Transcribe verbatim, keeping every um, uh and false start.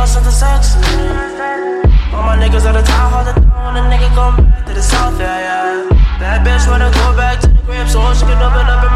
something sexy. All my niggas at the top, hold it down. The nigga come back to the south, yeah, yeah. Bad bitch wanna go back to the crib so she can open up